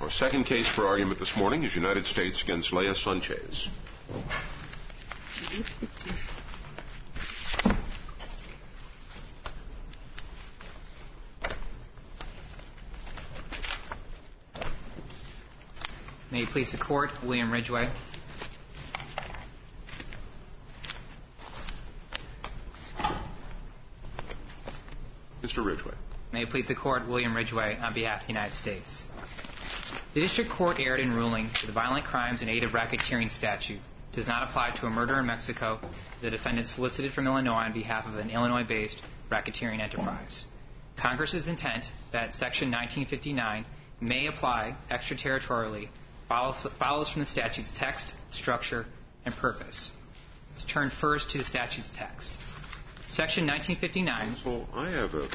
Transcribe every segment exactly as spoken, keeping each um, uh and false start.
Our second case for argument this morning is United States against Lea Sanchez. May it please the Court, William Ridgway. Mister Ridgway. May it please the Court, William Ridgway, on behalf of the United States. The District Court erred in ruling that the Violent Crimes and Aid of Racketeering statute does not apply to a murder in Mexico the defendant solicited from Illinois on behalf of an Illinois-based racketeering enterprise. Congress's intent that Section nineteen fifty-nine may apply extraterritorially follows from the statute's text, structure, and purpose. Let's turn first to the statute's text. Section nineteen fifty-nine... Well, I have a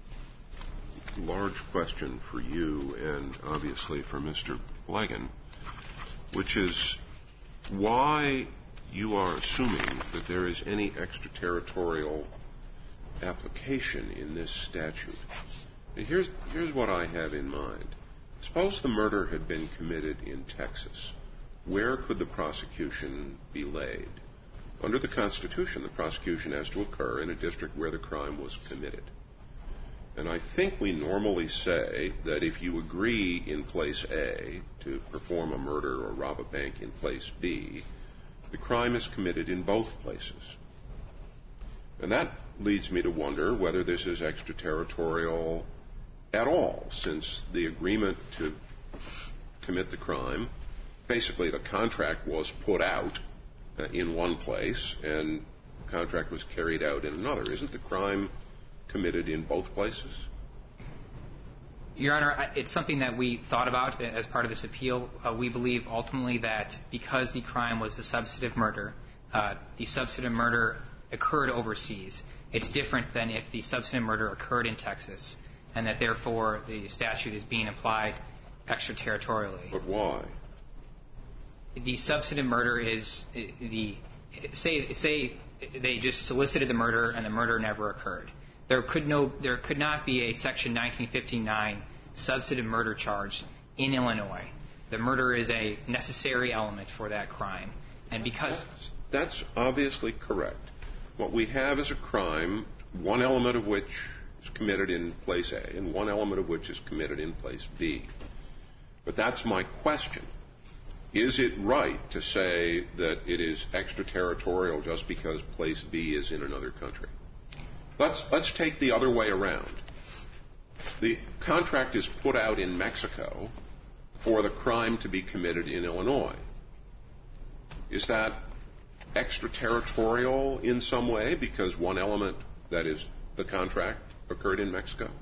large question for you and obviously for Mister Blagan, which is why you are assuming that there is any extraterritorial application in this statute. Now, here's, here's what I have in mind. Suppose the murder had been committed in Texas. Where could the prosecution be laid? Under the Constitution, the prosecution has to occur in a district where the crime was committed. And I think we normally say that if you agree in place A to perform a murder or rob a bank in place B, the crime is committed in both places. And that leads me to wonder whether this is extraterritorial at all, since the agreement to commit the crime, basically the contract was put out uh, in one place and the contract was carried out in another. Isn't the crime committed in both places? Your Honor, it's something that we thought about as part of this appeal. Uh, we believe ultimately that because the crime was a substantive murder, uh, the substantive murder occurred overseas. It's different than if the substantive murder occurred in Texas, and that therefore the statute is being applied extraterritorially. But why? The substantive murder is the say say they just solicited the murder and the murder never occurred. There could no there could not be a Section nineteen fifty-nine substantive murder charge in Illinois. The murder is a necessary element for that crime, and because that's, that's obviously correct. What we have is a crime, one element of which is committed in place A, and one element of which is committed in place B. But that's my question. Is it right to say that it is extraterritorial just because place B is in another country? Let's, let's take the other way around. The contract is put out in Mexico for the crime to be committed in Illinois. Is that extraterritorial in some way because one element, that is the contract, occurred in Mexico?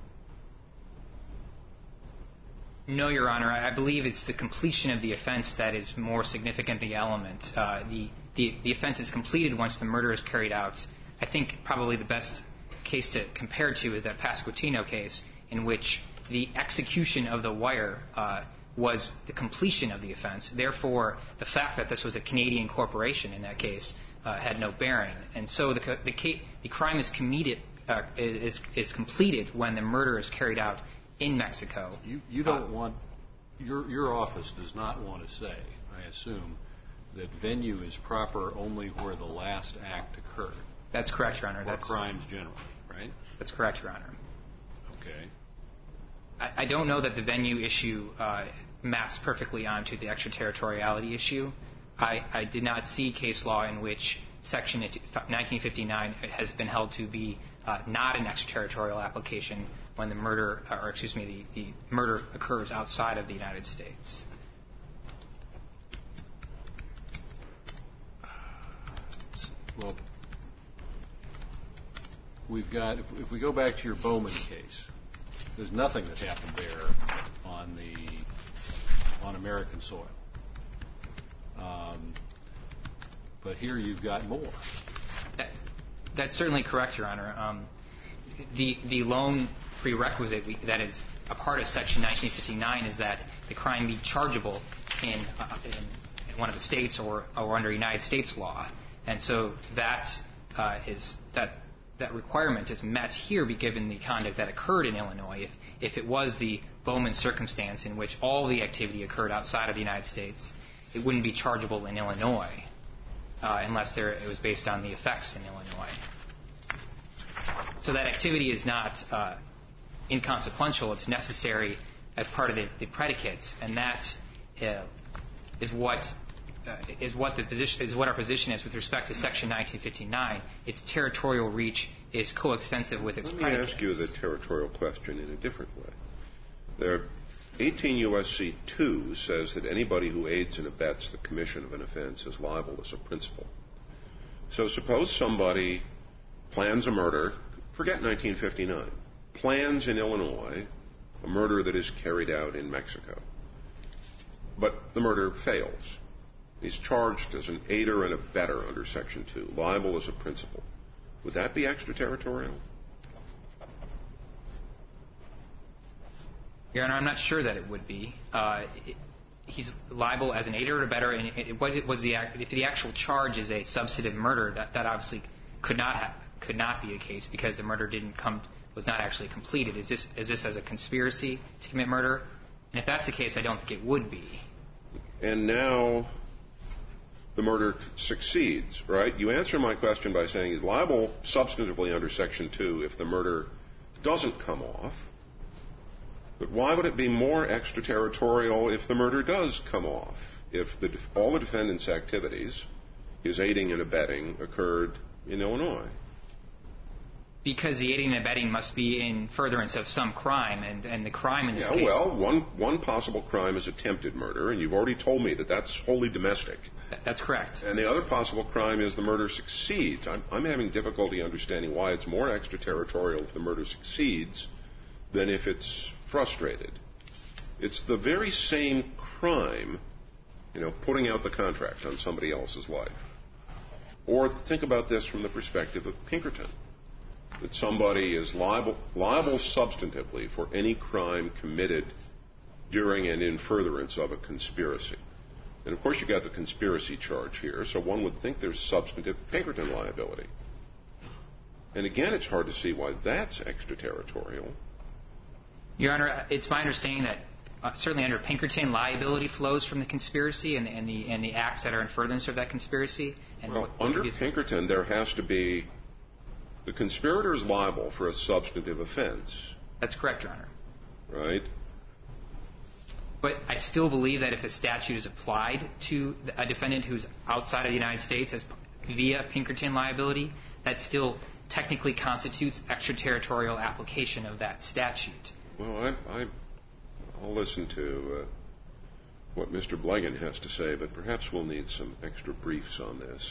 No, Your Honor. I believe it's the completion of the offense that is more significant the element. Uh, the, the, the offense is completed once the murder is carried out. I think probably the best case to compare to is that Pasquantino case in which the execution of the wire uh, was the completion of the offense. Therefore, the fact that this was a Canadian corporation in that case uh, had no bearing. And so the, the, the crime is committed, uh, is, is completed when the murder is carried out in Mexico. You, you don't uh, want, your, your office does not want to say, I assume, that venue is proper only where the last act occurred. That's correct, Your Honor. For That's crimes generally, right? That's correct, Your Honor. Okay. I, I don't know that the venue issue uh, maps perfectly onto the extraterritoriality issue. I, I did not see case law in which Section nineteen fifty-nine has been held to be uh, not an extraterritorial application when the murder, or excuse me, the, the murder occurs outside of the United States. Well, we've got, if, if we go back to your Bowman case, there's nothing that happened there on the, on American soil. Um, but here you've got more. That, that's certainly correct, Your Honor. Um, the, the lone prerequisite that is a part of Section nineteen fifty-nine is that the crime be chargeable in, uh, in, in one of the states or, or under United States law. And so that uh, is that that requirement is met here, given the conduct that occurred in Illinois. If if it was the Bowman circumstance in which all the activity occurred outside of the United States, it wouldn't be chargeable in Illinois uh, unless there, it was based on the effects in Illinois. So that activity is not uh, inconsequential. It's necessary as part of the, the predicates, and that uh, is what uh, is what the position is what our position is with respect to Section nineteen fifty-nine. Its territorial reach is coextensive with its predicates. predicates. Let me ask you the territorial question in a different way. There, eighteen U S C two says that anybody who aids and abets the commission of an offense is liable as a principal. So suppose somebody plans a murder, forget nineteen fifty-nine, plans in Illinois a murder that is carried out in Mexico. But the murder fails. He's charged as an aider and abetter under Section two, liable as a principal. Would that be extraterritorial? Your Honor, I'm not sure that it would be. Uh, it, he's liable as an aider or abetter, and it, it, it was the if the actual charge is a substantive murder, that, that obviously could not have, could not be a case because the murder didn't come was not actually completed. Is this is this as a conspiracy to commit murder? And if that's the case, I don't think it would be. And now the murder succeeds, right? You answer my question by saying he's liable substantively under Section two if the murder doesn't come off. But why would it be more extraterritorial if the murder does come off? If the, all the defendant's activities, his aiding and abetting, occurred in Illinois? Because the aiding and abetting must be in furtherance of some crime, and, and the crime in this yeah, case... well, one, one possible crime is attempted murder, and you've already told me that that's wholly domestic. Th- that's correct. And the other possible crime is the murder succeeds. I'm, I'm having difficulty understanding why it's more extraterritorial if the murder succeeds than if it's frustrated. It's the very same crime, you know, putting out the contract on somebody else's life. Or think about this from the perspective of Pinkerton, that somebody is liable, liable substantively for any crime committed during and in furtherance of a conspiracy. And of course you've got the conspiracy charge here, so one would think there's substantive Pinkerton liability. And again, it's hard to see why that's extraterritorial. Your Honor, it's my understanding that uh, certainly under Pinkerton, liability flows from the conspiracy and the, and the, and the acts that are in furtherance of that conspiracy. And well, what, under what Pinkerton, there has to be the conspirator is liable for a substantive offense. That's correct, Your Honor. Right? But I still believe that if the statute is applied to a defendant who's outside of the United States as via Pinkerton liability, that still technically constitutes extraterritorial application of that statute. Well, I, I, I'll listen to uh, what Mister Blegan has to say, but perhaps we'll need some extra briefs on this.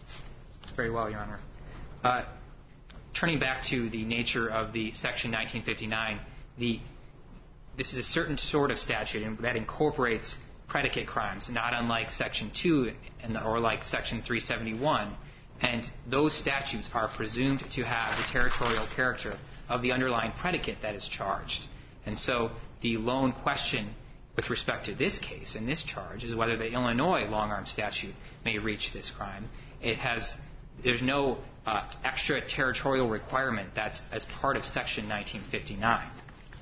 Very well, Your Honor. Uh, turning back to the nature of the Section nineteen fifty-nine, the, this is a certain sort of statute that incorporates predicate crimes, not unlike Section two and the, or like Section three seventy-one. And those statutes are presumed to have the territorial character of the underlying predicate that is charged. And so the lone question with respect to this case and this charge is whether the Illinois long-arm statute may reach this crime. It has, there's no uh, extraterritorial requirement that's as part of Section nineteen fifty-nine.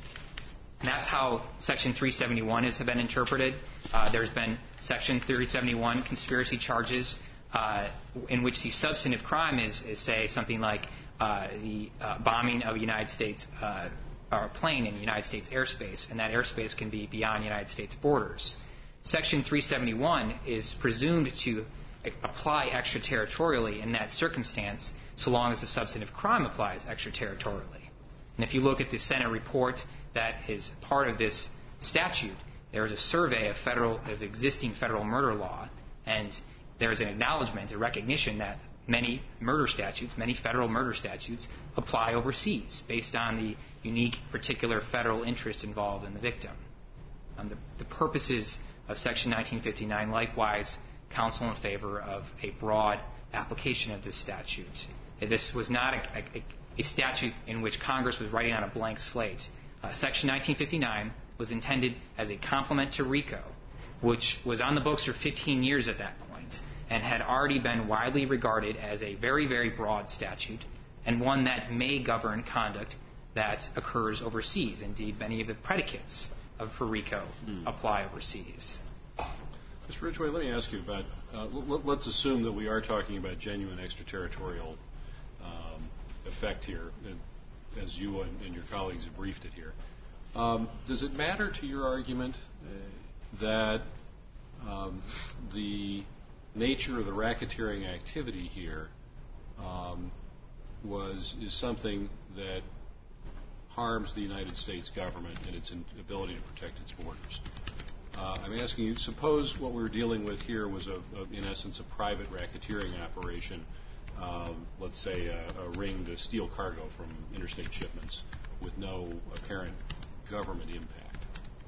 And that's how Section three seventy-one has been interpreted. Uh, there's been Section three seventy-one conspiracy charges uh, in which the substantive crime is, is say, something like uh, the uh, bombing of a United States uh, or a plane in United States airspace, and that airspace can be beyond United States borders. Section three seventy-one is presumed to apply extraterritorially in that circumstance so long as the substantive crime applies extraterritorially. And if you look at the Senate report that is part of this statute, there is a survey of federal of existing federal murder law, and there is an acknowledgement, a recognition that many murder statutes, many federal murder statutes, apply overseas based on the unique particular federal interest involved in the victim. Um, the, the purposes of Section nineteen fifty-nine likewise counsel in favor of a broad application of this statute. This was not a, a, a statute in which Congress was writing on a blank slate. Uh, Section nineteen fifty-nine was intended as a complement to RICO, which was on the books for fifteen years at that point and had already been widely regarded as a very, very broad statute and one that may govern conduct that occurs overseas. Indeed, many of the predicates of for RICO mm. apply overseas. Mister Ridgway, let me ask you about, uh, l- let's assume that we are talking about genuine extraterritorial um, effect here, as you and, and your colleagues have briefed it here. Um, does it matter to your argument uh, that um, the nature of the racketeering activity here um, was is something that harms the United States government and its ability to protect its borders? Uh, I'm asking you, suppose what we were dealing with here was, a, a, in essence, a private racketeering operation, um, let's say a, a ring to steal cargo from interstate shipments with no apparent government impact.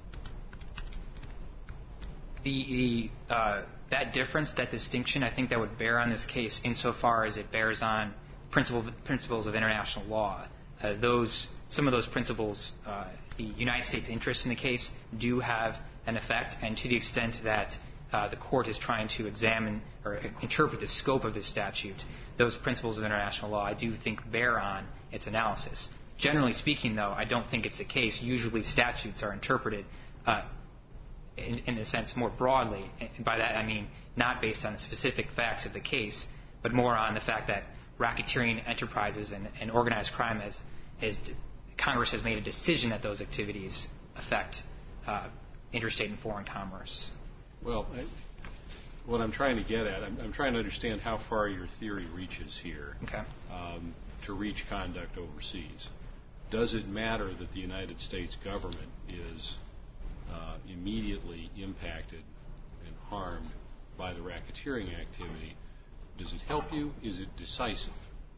The, the uh, that difference, that distinction, I think that would bear on this case insofar as it bears on principle, principles of international law. Uh, those some of those principles, uh, the United States interests in the case do have an effect, and to the extent that uh, the court is trying to examine or interpret the scope of this statute, those principles of international law I do think bear on its analysis. Generally speaking, though, I don't think it's the case. Usually statutes are interpreted uh, in, in a sense more broadly, and by that I mean not based on the specific facts of the case, but more on the fact that racketeering enterprises and, and organized crime, as, as Congress has made a decision that those activities affect uh, interstate and foreign commerce. Well, I, what I'm trying to get at, I'm, I'm trying to understand how far your theory reaches here okay. um, to reach conduct overseas. Does it matter that the United States government is uh, immediately impacted and harmed by the racketeering activity? Does it help you? Is it decisive?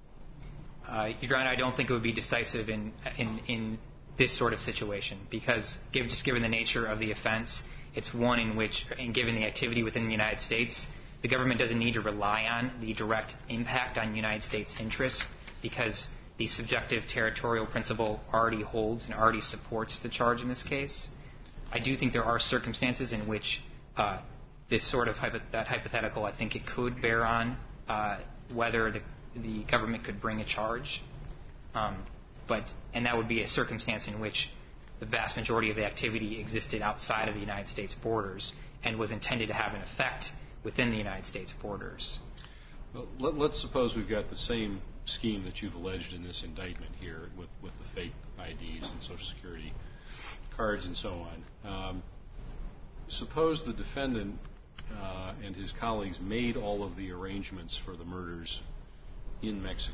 Uh, Your Honor, I don't think it would be decisive in in, in this sort of situation because, give, just given the nature of the offense, it's one in which, and given the activity within the United States, the government doesn't need to rely on the direct impact on United States interests because the subjective territorial principle already holds and already supports the charge in this case. I do think there are circumstances in which uh, this sort of hypo- that hypothetical, I think it could bear on uh, whether the, the government could bring a charge. Um, but and that would be a circumstance in which the vast majority of the activity existed outside of the United States borders and was intended to have an effect within the United States borders. Well, let, let's suppose we've got the same scheme that you've alleged in this indictment here with, with the fake I Ds and Social Security cards and so on. Um, suppose the defendant uh, and his colleagues made all of the arrangements for the murders in Mexico.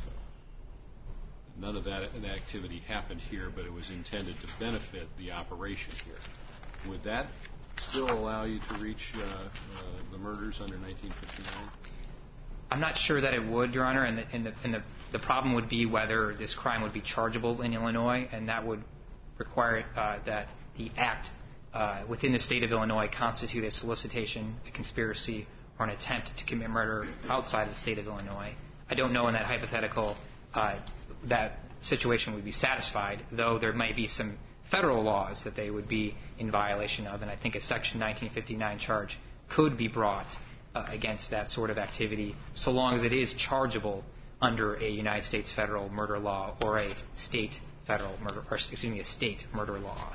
None of that, that activity happened here, but it was intended to benefit the operation here. Would that still allow you to reach uh, uh, the murders under nineteen fifty-nine? I'm not sure that it would, Your Honor, and, the, and, the, and the, the problem would be whether this crime would be chargeable in Illinois, and that would require uh, that the act uh, within the state of Illinois constitute a solicitation, a conspiracy, or an attempt to commit murder outside the state of Illinois. I don't know in that hypothetical uh, that situation would be satisfied, though there might be some federal laws that they would be in violation of, and I think a Section nineteen fifty-nine charge could be brought uh, against that sort of activity, so long as it is chargeable under a United States federal murder law or a state federal murder, or excuse me, a state murder law.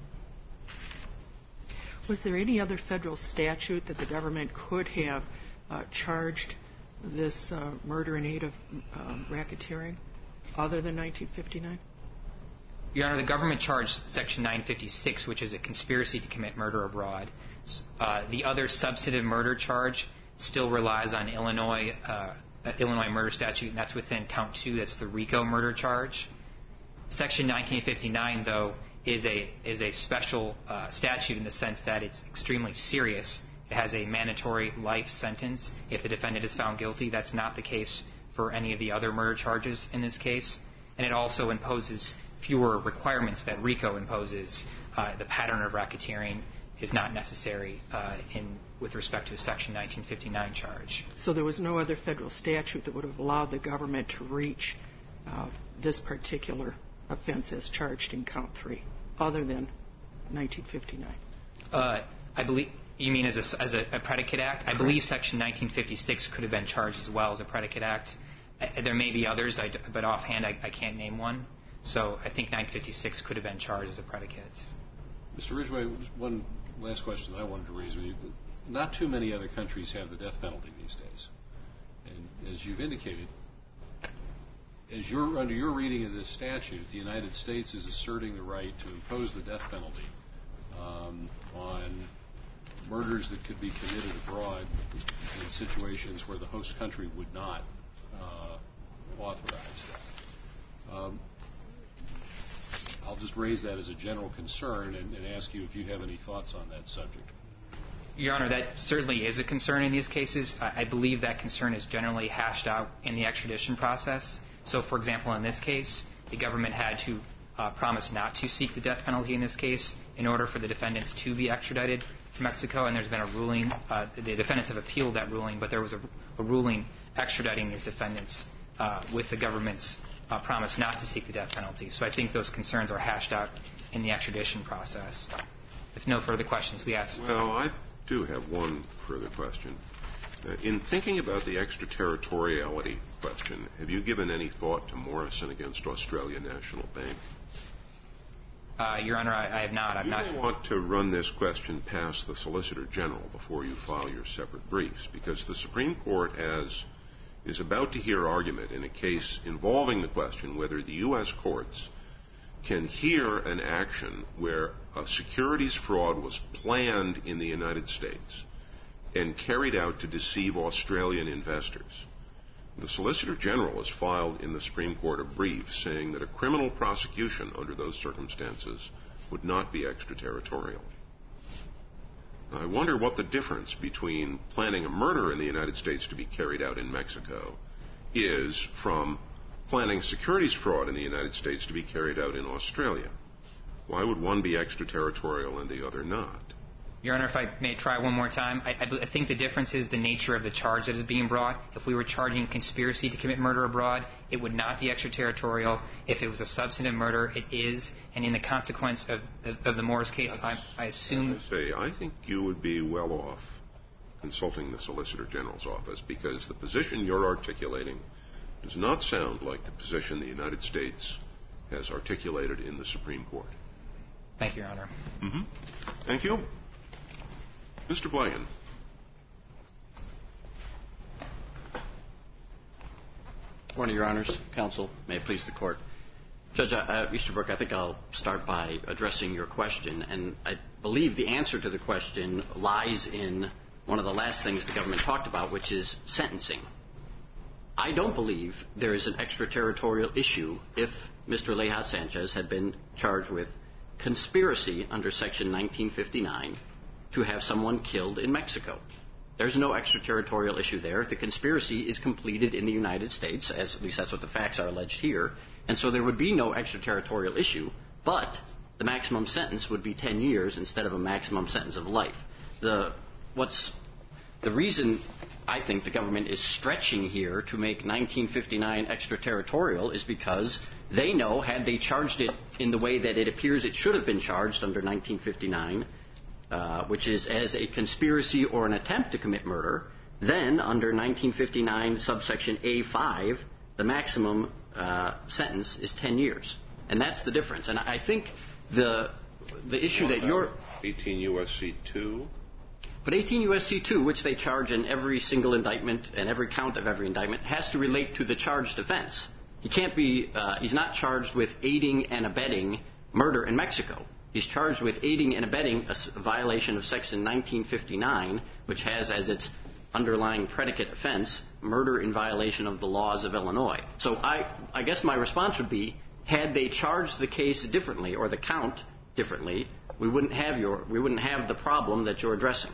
Was there any other federal statute that the government could have uh, charged this uh, murder in aid of um, racketeering other than nineteen fifty-nine? Your Honor, the government charged Section nine fifty-six, which is a conspiracy to commit murder abroad. Uh, the other substantive murder charge still relies on Illinois uh, Illinois murder statute, and that's within count two. That's the RICO murder charge. Section nineteen fifty-nine, though, is a is a special uh, statute in the sense that it's extremely serious. It has a mandatory life sentence if the defendant is found guilty. That's not the case for any of the other murder charges in this case. And it also imposes fewer requirements that RICO imposes. Uh, the pattern of racketeering is not necessary uh, in with respect to a Section nineteen fifty-nine charge. So there was no other federal statute that would have allowed the government to reach uh, this particular offense as charged in count three, other than nineteen fifty-nine? Uh, I believe you mean as a, as a, a predicate act? I believe Section nineteen fifty-six could have been charged as well as a predicate act. Uh, there may be others, I, but offhand I, I can't name one. So I think nine fifty-six could have been charged as a predicate. Mister Ridgway, one last question that I wanted to raise with you. Not too many other countries have the death penalty these days. And as you've indicated, as you're, under your reading of this statute, the United States is asserting the right to impose the death penalty um, on murders that could be committed abroad in situations where the host country would not uh, authorize that. Um, I'll just raise that as a general concern and, and ask you if you have any thoughts on that subject. Your Honor, that certainly is a concern in these cases. I, I believe that concern is generally hashed out in the extradition process. So, for example, in this case, the government had to uh, promise not to seek the death penalty in this case in order for the defendants to be extradited from Mexico, and there's been a ruling. Uh, the defendants have appealed that ruling, but there was a, a ruling extraditing these defendants uh, with the government's uh, promise not to seek the death penalty. So I think those concerns are hashed out in the extradition process. If no further questions, we ask. Well, I do have one further question. Uh, in thinking about the extraterritoriality question, have you given any thought to Morrison against Australia National Bank? Uh, Your Honor, I, I have not. I'm you not. may want to run this question past the Solicitor General before you file your separate briefs, because the Supreme Court has is about to hear argument in a case involving the question whether the U S courts can hear an action where a securities fraud was planned in the United States and carried out to deceive Australian investors. The Solicitor General has filed in the Supreme Court a brief saying that a criminal prosecution under those circumstances would not be extraterritorial. I wonder what the difference between planning a murder in the United States to be carried out in Mexico is from planning securities fraud in the United States to be carried out in Australia. Why would one be extraterritorial and the other not? Your Honor, if I may try one more time, I, I, I think the difference is the nature of the charge that is being brought. If we were charging conspiracy to commit murder abroad, it would not be extraterritorial. If it was a substantive murder, it is. And in the consequence of, of, of the Morris case, I, I assume... I say, I think you would be well off consulting the Solicitor General's office, because the position you're articulating does not sound like the position the United States has articulated in the Supreme Court. Thank you, Your Honor. Mm-hmm. Thank you. Mister Blagan. Good morning, Your Honors. Counsel, may it please the Court. Judge uh, Easterbrook, I think I'll start by addressing your question, and I believe the answer to the question lies in one of the last things the government talked about, which is sentencing. I don't believe there is an extraterritorial issue if Mister Leija Sanchez had been charged with conspiracy under Section nineteen fifty-nine to have someone killed in Mexico. There's no extraterritorial issue there. The conspiracy is completed in the United States, as at least that's what the facts are alleged here, and so there would be no extraterritorial issue, but the maximum sentence would be ten years instead of a maximum sentence of life. The what's the reason I think the government is stretching here to make nineteen fifty-nine extraterritorial is because they know, had they charged it in the way that it appears it should have been charged under nineteen fifty-nine, Uh, which is as a conspiracy or an attempt to commit murder, then under nineteen fifty-nine subsection A five, the maximum uh, sentence is ten years. And that's the difference. And I think the the issue that you're... eighteen U S C two? But eighteen U S C two, which they charge in every single indictment and every count of every indictment, has to relate to the charged offense. He can't be... Uh, he's not charged with aiding and abetting murder in Mexico. He's charged with aiding and abetting a violation of Section nineteen fifty-nine, which has as its underlying predicate offense murder in violation of the laws of Illinois. So I, I guess my response would be, had they charged the case differently or the count differently, we wouldn't have your we wouldn't have the problem that you're addressing.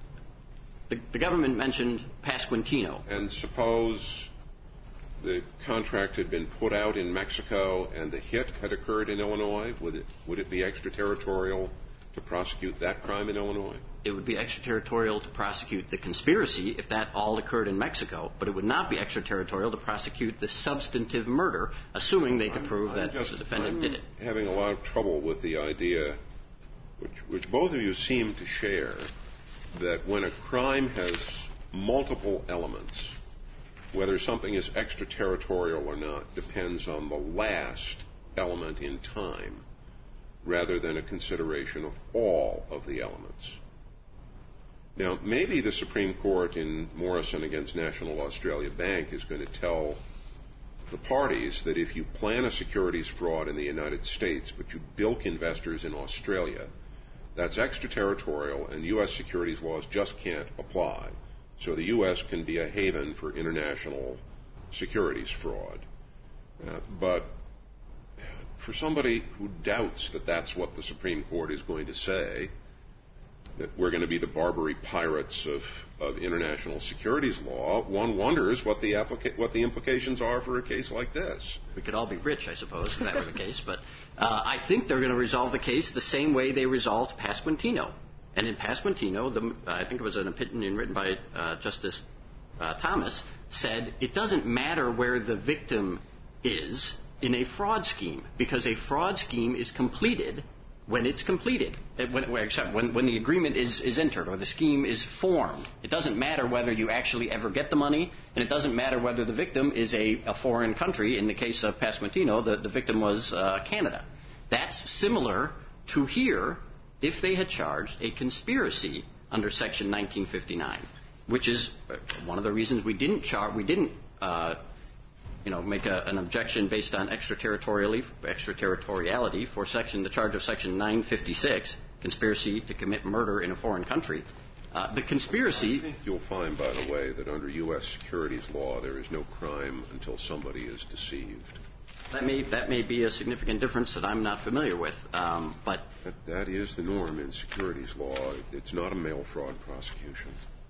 The, the government mentioned Pasquantino. And suppose the contract had been put out in Mexico and the hit had occurred in Illinois, would it would it be extraterritorial to prosecute that crime in Illinois? It would be extraterritorial to prosecute the conspiracy if that all occurred in Mexico, but it would not be extraterritorial to prosecute the substantive murder, assuming they could I'm, prove I'm that just, the defendant I'm did it. having a lot of trouble with the idea, which, which both of you seem to share, that when a crime has multiple elements, whether something is extraterritorial or not depends on the last element in time. rather than a consideration of all of the elements. Now, maybe the Supreme Court in Morrison against National Australia Bank is going to tell the parties that if you plan a securities fraud in the United States but you bilk investors in Australia, that's extraterritorial and U S securities laws just can't apply. So the U S can be a haven for international securities fraud. Uh, but for somebody who doubts that that's what the Supreme Court is going to say, that we're going to be the Barbary pirates of, of international securities law, one wonders what the, applica- what the implications are for a case like this. We could all be rich, I suppose, if that were the case. But uh, I think they're going to resolve the case the same way they resolved Pasquantino. And in Pasquantino, the, I think it was an opinion written by uh, Justice uh, Thomas, said it doesn't matter where the victim is in a fraud scheme, because a fraud scheme is completed when it's completed, when, except when, when the agreement is, is entered or the scheme is formed. It doesn't matter whether you actually ever get the money, and it doesn't matter whether the victim is a, a foreign country. In the case of Pasquantino, the, the victim was uh, Canada. That's similar to here if they had charged a conspiracy under Section nineteen fifty-nine, which is one of the reasons we didn't char- we didn't uh, you know, make a, an objection based on extraterritoriality, extraterritoriality for section, the charge of Section nine fifty-six, conspiracy to commit murder in a foreign country. Uh, the conspiracy... I think you'll find, by the way, that under U S securities law there is no crime until somebody is deceived. That may, that may be a significant difference that I'm not familiar with, um, but... That, that is the norm in securities law. It's not a mail fraud prosecution.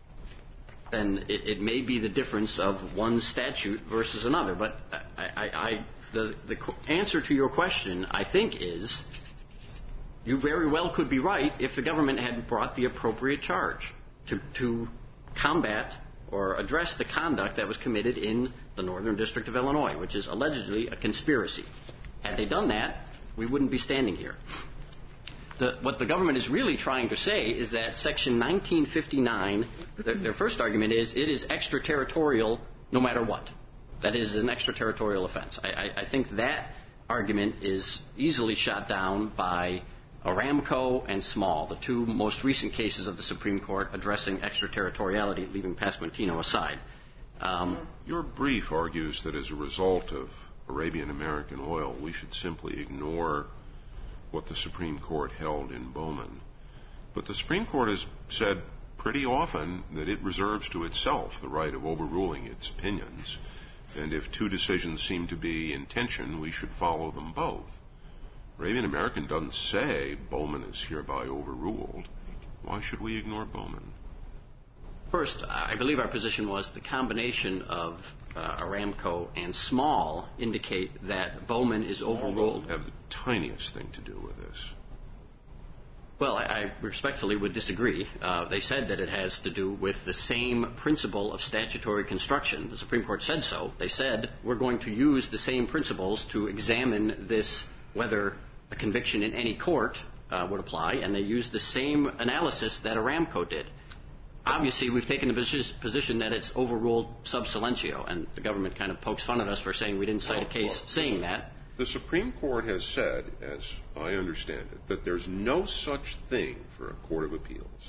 Then it, it may be the difference of one statute versus another. But I, I, I, the, the answer to your question, I think, is you very well could be right if the government had brought the appropriate charge to, to combat or address the conduct that was committed in the Northern District of Illinois, which is allegedly a conspiracy. Had they done that, we wouldn't be standing here. The, what the government is really trying to say is that Section nineteen fifty-nine, their, their first argument is it is extraterritorial no matter what. That is an extraterritorial offense. I, I, I think that argument is easily shot down by Aramco and Small, the two most recent cases of the Supreme Court addressing extraterritoriality, leaving Pasquantino aside. Um, Your brief argues that as a result of Arabian American oil, we should simply ignore what the Supreme Court held in Bowman. But the Supreme Court has said pretty often that it reserves to itself the right of overruling its opinions, and if two decisions seem to be in tension, we should follow them both. Arabian American doesn't say Bowman is hereby overruled. Why should we ignore Bowman? First, I believe our position was the combination of uh, Aramco and Small indicate that Bowman is overruled. Have the tiniest thing to do with this. Well, I, I respectfully would disagree. Uh, they said that it has to do with the same principle of statutory construction. The Supreme Court said so. They said we're going to use the same principles to examine this, whether a conviction in any court uh, would apply, and they used the same analysis that Aramco did. Obviously, we've taken the position that it's overruled sub silentio, and the government kind of pokes fun at us for saying we didn't cite a case saying that. The Supreme Court has said, as I understand it, that there's no such thing for a court of appeals.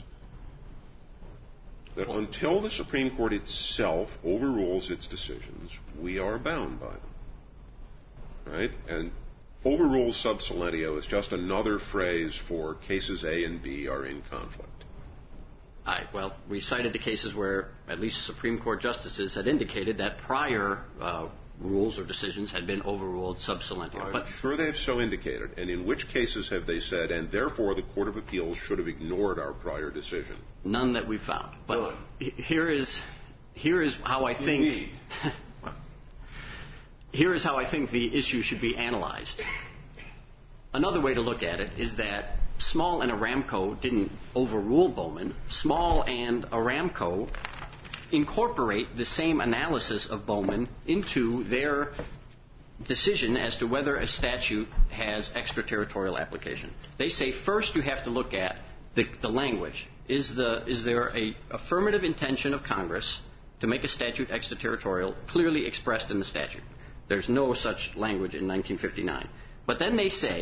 That until the Supreme Court itself overrules its decisions, we are bound by them. Right? And overrule sub silentio is just another phrase for cases A and B are in conflict. I, well, we cited the cases where at least Supreme Court justices had indicated that prior uh, rules or decisions had been overruled sub silentio. I'm but sure they have so indicated. And in which cases have they said, and therefore the Court of Appeals should have ignored our prior decision? None that we found. But None. here is here is how I think here is how I think the issue should be analyzed. Another way to look at it is that Small and Aramco didn't overrule Bowman. Small and Aramco incorporate the same analysis of Bowman into their decision as to whether a statute has extraterritorial application. They say first you have to look at the, the language. Is, the, is there a affirmative intention of Congress to make a statute extraterritorial clearly expressed in the statute? There's no such language in nineteen fifty-nine. But then they say,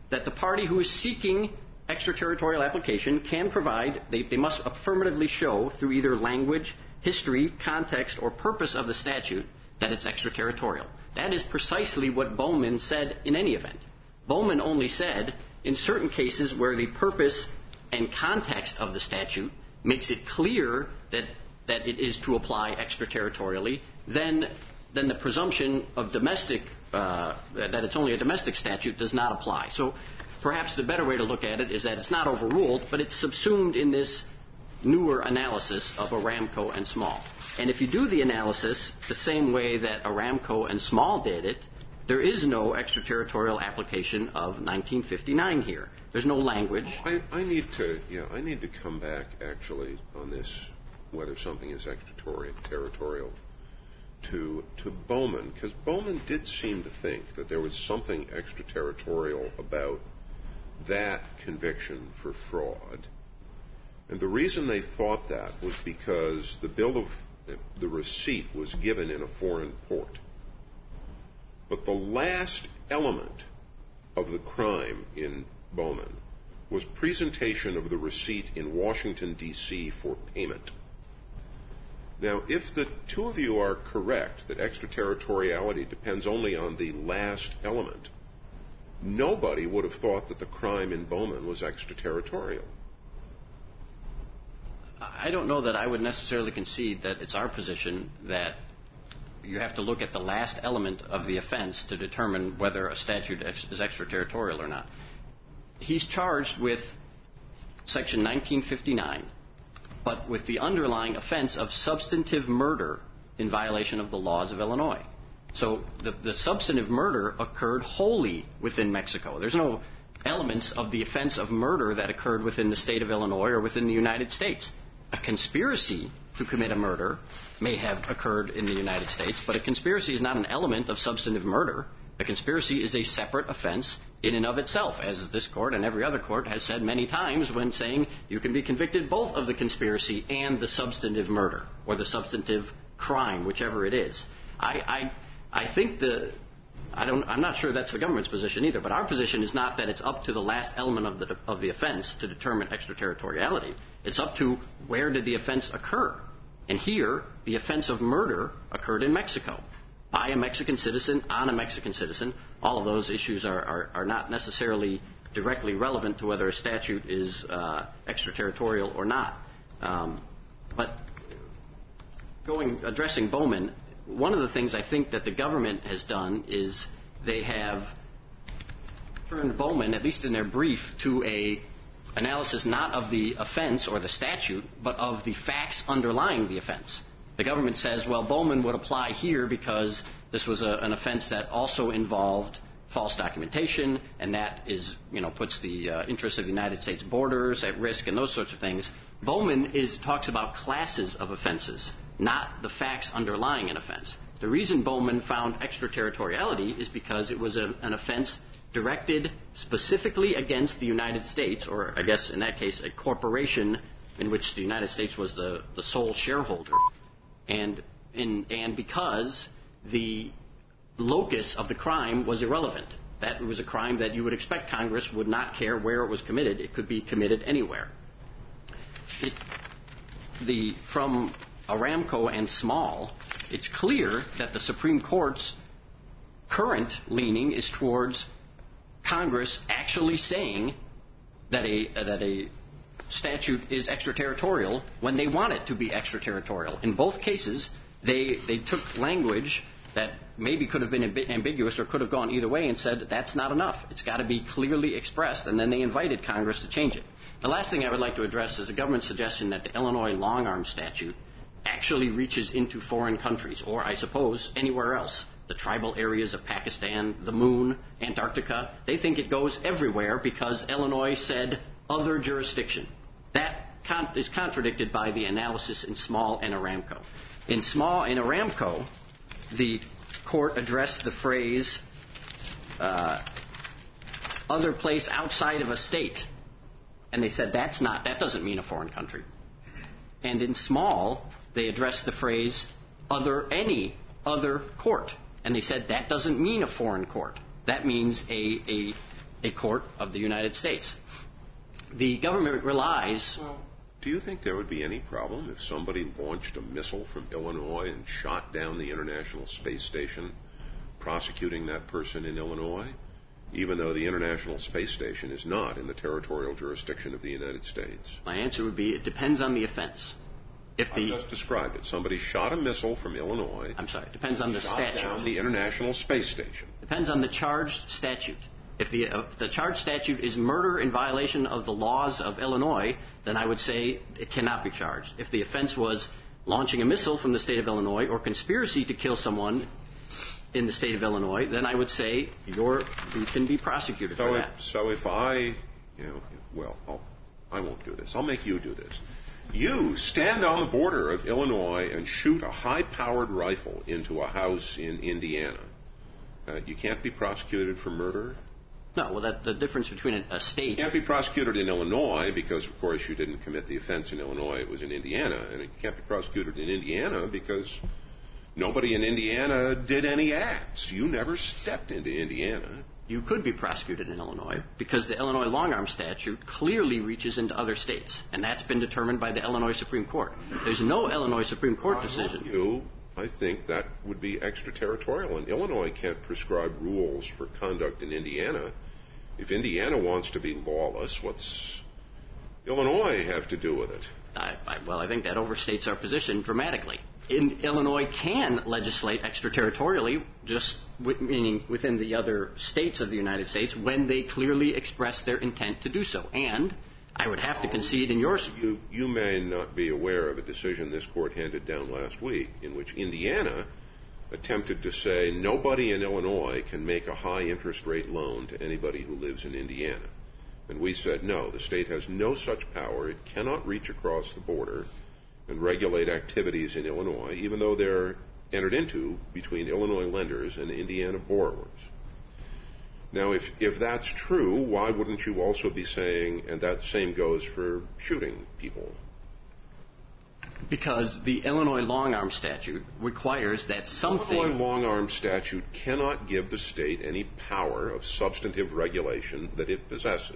that the party who is seeking extraterritorial application can provide, they, they must affirmatively show through either language, history, context, or purpose of the statute that it's extraterritorial. That is precisely what Bowman said in any event. Bowman only said in certain cases where the purpose and context of the statute makes it clear that, that it is to apply extraterritorially, then, then the presumption of domestic, uh, that it's only a domestic statute does not apply. So perhaps the better way to look at it is that it's not overruled, but it's subsumed in this newer analysis of Aramco and Small. And if you do the analysis the same way that Aramco and Small did it, there is no extraterritorial application of nineteen fifty-nine here. There's no language. I, I need to, yeah, I need to come back actually on this, whether something is extraterritorial, to to Bowman, because Bowman did seem to think that there was something extraterritorial about that conviction for fraud. And the reason they thought that was because the bill of the receipt was given in a foreign port. But the last element of the crime in Bowman was presentation of the receipt in Washington, D C for payment. Now, if the two of you are correct that extraterritoriality depends only on the last element, nobody would have thought that the crime in Bowman was extraterritorial. I don't know that I would necessarily concede that it's our position that you have to look at the last element of the offense to determine whether a statute is extraterritorial or not. He's charged with Section nineteen fifty-nine, but with the underlying offense of substantive murder in violation of the laws of Illinois. So the, the substantive murder occurred wholly within Mexico. There's no elements of the offense of murder that occurred within the state of Illinois or within the United States. A conspiracy to commit a murder may have occurred in the United States, but a conspiracy is not an element of substantive murder. A conspiracy is a separate offense in and of itself, as this court and every other court has said many times when saying you can be convicted both of the conspiracy and the substantive murder or the substantive crime, whichever it is. I, I, I think the I don't, I'm not sure that's the government's position either, but our position is not that it's up to the last element of the, of the offense to determine extraterritoriality. It's up to where did the offense occur. And here, the offense of murder occurred in Mexico by a Mexican citizen on a Mexican citizen. All of those issues are, are, are not necessarily directly relevant to whether a statute is uh, extraterritorial or not. Um, but going addressing Bowman, one of the things I think that the government has done is they have turned Bowman, at least in their brief, to a analysis not of the offense or the statute, but of the facts underlying the offense. The government says, well, Bowman would apply here because this was a, an offense that also involved false documentation, and that is, you know, puts the uh, interests of the United States borders at risk and those sorts of things. Bowman is talks about classes of offenses, not the facts underlying an offense. The reason Bowman found extraterritoriality is because it was a, an offense directed specifically against the United States, or I guess in that case a corporation in which the United States was the, the sole shareholder, and, in, and because the locus of the crime was irrelevant. That was a crime that you would expect Congress would not care where it was committed. It could be committed anywhere. It, the, from Aramco and Small, it's clear that the Supreme Court's current leaning is towards Congress actually saying that a, uh, that a statute is extraterritorial when they want it to be extraterritorial. In both cases, they, they took language that maybe could have been amb- ambiguous or could have gone either way and said that that's not enough. It's got to be clearly expressed, and then they invited Congress to change it. The last thing I would like to address is the government's suggestion that the Illinois long-arm statute actually reaches into foreign countries, or I suppose anywhere else. The tribal areas of Pakistan, the moon, Antarctica. They think it goes everywhere because Illinois said other jurisdiction. That con- is contradicted by the analysis in Small and Aramco. In Small and Aramco, the court addressed the phrase uh, other place outside of a state. And they said that's not, that doesn't mean a foreign country. And in Small, they addressed the phrase other, any other court. And they said that doesn't mean a foreign court. That means a, a a court of the United States. The government relies... Well, do you think there would be any problem if somebody launched a missile from Illinois and shot down the International Space Station, prosecuting that person in Illinois, even though the International Space Station is not in the territorial jurisdiction of the United States? My answer would be it depends on the offense. If the, I just described it. Somebody shot a missile from Illinois. I'm sorry, it depends on the shot statute. Down the International Space Station. Depends on the charged statute. If the, uh, the charged statute is murder in violation of the laws of Illinois, then I would say it cannot be charged. If the offense was launching a missile from the state of Illinois or conspiracy to kill someone in the state of Illinois, then I would say you're, you can be prosecuted so for if, that. So if I, you know, well, I'll, I won't do this. I'll make you do this. You stand on the border of Illinois and shoot a high-powered rifle into a house in Indiana. Uh, you can't be prosecuted for murder? No, well, that, the difference between a, a state... You can't be prosecuted in Illinois because, of course, you didn't commit the offense in Illinois. It was in Indiana. And you can't be prosecuted in Indiana because nobody in Indiana did any acts. You never stepped into Indiana. You could be prosecuted in Illinois because the Illinois long-arm statute clearly reaches into other states, and that's been determined by the Illinois Supreme Court. There's no Illinois Supreme Court decision. You, I think that would be extraterritorial, and Illinois can't prescribe rules for conduct in Indiana. If Indiana wants to be lawless, what's Illinois have to do with it? I, I, well, I think that overstates our position dramatically. In, Illinois can legislate extraterritorially, just w- meaning within the other states of the United States, when they clearly express their intent to do so. And I would have to concede in yours. You, you may not be aware of a decision this court handed down last week in which Indiana attempted to say nobody in Illinois can make a high interest rate loan to anybody who lives in Indiana. And we said, no, the state has no such power. It cannot reach across the border and regulate activities in Illinois, even though they're entered into between Illinois lenders and Indiana borrowers. Now, if, if that's true, why wouldn't you also be saying, and that same goes for shooting people? Because the Illinois long-arm statute requires that something... The Illinois long-arm statute cannot give the state any power of substantive regulation that it possesses.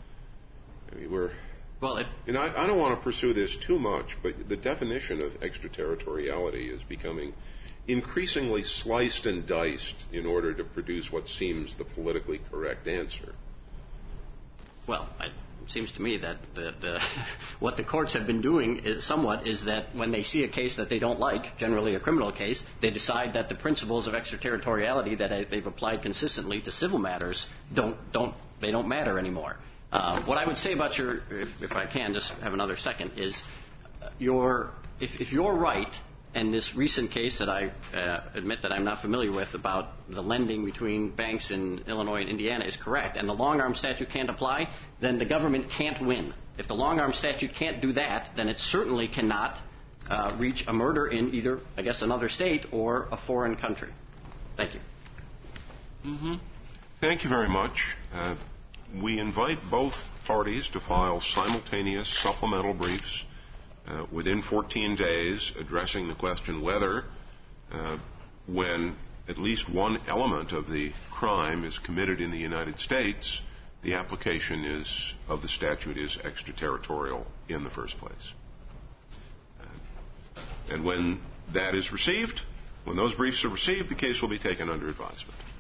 I mean, we're... Well, if... You know, I, I don't want to pursue this too much, but the definition of extraterritoriality is becoming increasingly sliced and diced in order to produce what seems the politically correct answer. Well, I, it seems to me that, that uh, what the courts have been doing is somewhat is that when they see a case that they don't like, generally a criminal case, they decide that the principles of extraterritoriality that they've applied consistently to civil matters don't, don't, they don't matter anymore. Uh, what I would say about your, if, if I can just have another second, is your, if, if you're right, and this recent case that I uh, admit that I'm not familiar with about the lending between banks in Illinois and Indiana is correct, and the long-arm statute can't apply, then the government can't win. If the long-arm statute can't do that, then it certainly cannot uh, reach a murder in either, I guess, another state or a foreign country. Thank you. Mm-hmm. Thank you very much. Uh, we invite both parties to file simultaneous supplemental briefs Uh, within fourteen days, addressing the question whether, uh, when at least one element of the crime is committed in the United States, the application is of the statute is extraterritorial in the first place. Uh, and when that is received, when those briefs are received, the case will be taken under advisement.